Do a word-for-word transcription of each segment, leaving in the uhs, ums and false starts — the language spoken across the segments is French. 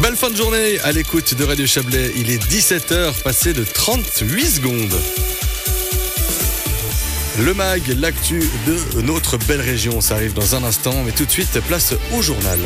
Belle fin de journée à l'écoute de Radio Chablais. Il est dix-sept heures, passé de trente-huit secondes. Le mag, l'actu de notre belle région, ça arrive dans un instant, mais tout de suite, place au journal.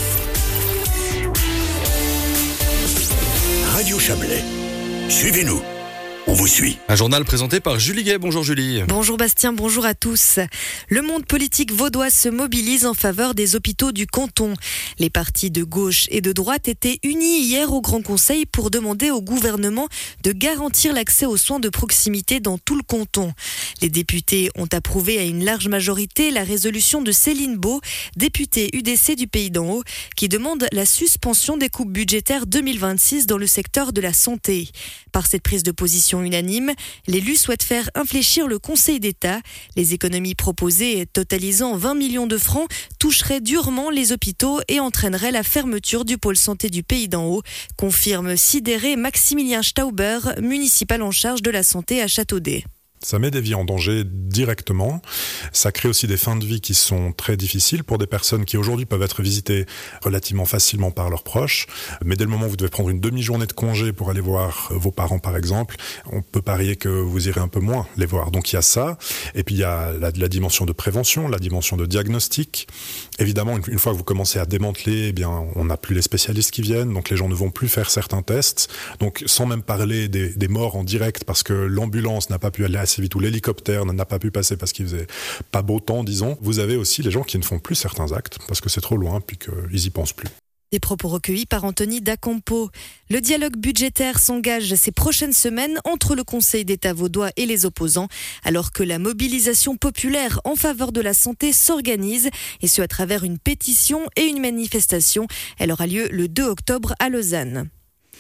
Radio Chablais, suivez-nous. On vous suit. Un journal présenté par Julie Gay. Bonjour Julie. Bonjour Bastien, bonjour à tous. Le monde politique vaudois se mobilise en faveur des hôpitaux du canton. Les partis de gauche et de droite étaient unis hier au Grand Conseil pour demander au gouvernement de garantir l'accès aux soins de proximité dans tout le canton. Les députés ont approuvé à une large majorité la résolution de Céline Beau, députée U D C du Pays d'en Haut, qui demande la suspension des coupes budgétaires deux mille vingt-six dans le secteur de la santé. Par cette prise de position unanime, l'élu souhaite faire infléchir le Conseil d'État. Les économies proposées, totalisant vingt millions de francs, toucheraient durement les hôpitaux et entraîneraient la fermeture du pôle santé du Pays d'en Haut, confirme sidéré Maximilien Stauber, municipal en charge de la santé à Châteaudet. Ça met des vies en danger directement. Ça crée aussi des fins de vie qui sont très difficiles pour des personnes qui aujourd'hui peuvent être visitées relativement facilement par leurs proches. Mais dès le moment où vous devez prendre une demi-journée de congé pour aller voir vos parents par exemple, on peut parier que vous irez un peu moins les voir. Donc il y a ça. Et puis il y a la, la dimension de prévention, la dimension de diagnostic. Évidemment, une, une fois que vous commencez à démanteler, eh bien, on n'a plus les spécialistes qui viennent. Donc les gens ne vont plus faire certains tests. Donc sans même parler des, des morts en direct parce que l'ambulance n'a pas pu aller assez vite ou l'hélicoptère n'a pas pu passer parce qu'il faisait pas beau temps, disons. Vous avez aussi les gens qui ne font plus certains actes parce que c'est trop loin puis qu'ils y pensent plus. Des propos recueillis par Anthony Dacampo. Le dialogue budgétaire s'engage ces prochaines semaines entre le Conseil d'État vaudois et les opposants, alors que la mobilisation populaire en faveur de la santé s'organise, et ce à travers une pétition et une manifestation. Elle aura lieu le deux octobre à Lausanne.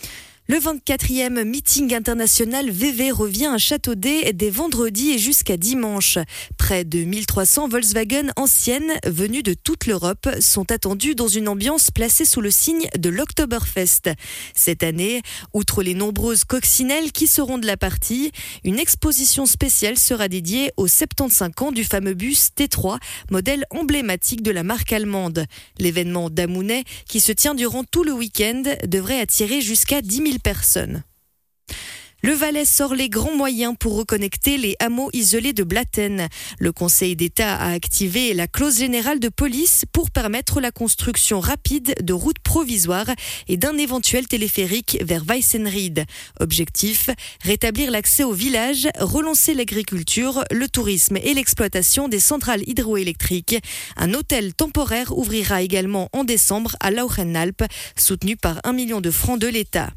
Le vingt-quatrième meeting international V V revient à Châteaudet dès vendredi et jusqu'à dimanche. Près de mille trois cents Volkswagen anciennes venues de toute l'Europe sont attendues dans une ambiance placée sous le signe de l'Oktoberfest. Cette année, outre les nombreuses coccinelles qui seront de la partie, une exposition spéciale sera dédiée aux soixante-quinze ans du fameux bus T trois, modèle emblématique de la marque allemande. L'événement d'Amounet, qui se tient durant tout le week-end, devrait attirer jusqu'à dix mille personnes. Le Valais sort les grands moyens pour reconnecter les hameaux isolés de Blatten. Le Conseil d'État a activé la clause générale de police pour permettre la construction rapide de routes provisoires et d'un éventuel téléphérique vers Weissenried. Objectif, rétablir l'accès au village, relancer l'agriculture, le tourisme et l'exploitation des centrales hydroélectriques. Un hôtel temporaire ouvrira également en décembre à Lauchenalp, soutenu par un million de francs de l'État.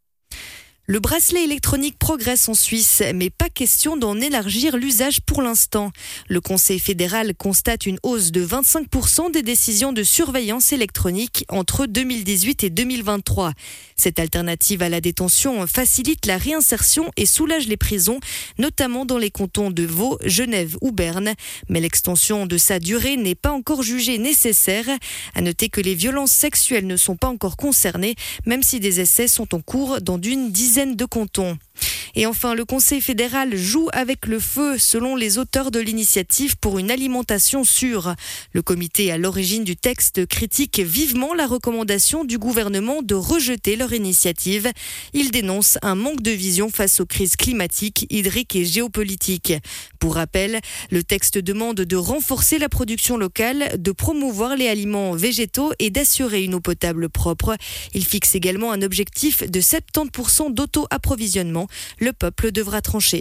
Le bracelet électronique progresse en Suisse, mais pas question d'en élargir l'usage pour l'instant. Le Conseil fédéral constate une hausse de vingt-cinq pour cent des décisions de surveillance électronique entre deux mille dix-huit et deux mille vingt-trois. Cette alternative à la détention facilite la réinsertion et soulage les prisons, notamment dans les cantons de Vaud, Genève ou Berne. Mais l'extension de sa durée n'est pas encore jugée nécessaire. À noter que les violences sexuelles ne sont pas encore concernées, même si des essais sont en cours dans d'une dizaine de cantons. Et enfin, le Conseil fédéral joue avec le feu selon les auteurs de l'initiative pour une alimentation sûre. Le comité à l'origine du texte critique vivement la recommandation du gouvernement de rejeter leur initiative. Il dénonce un manque de vision face aux crises climatiques, hydriques et géopolitiques. Pour rappel, le texte demande de renforcer la production locale, de promouvoir les aliments végétaux et d'assurer une eau potable propre. Il fixe également un objectif de soixante-dix pour cent d'auto-approvisionnement. Le peuple devra trancher.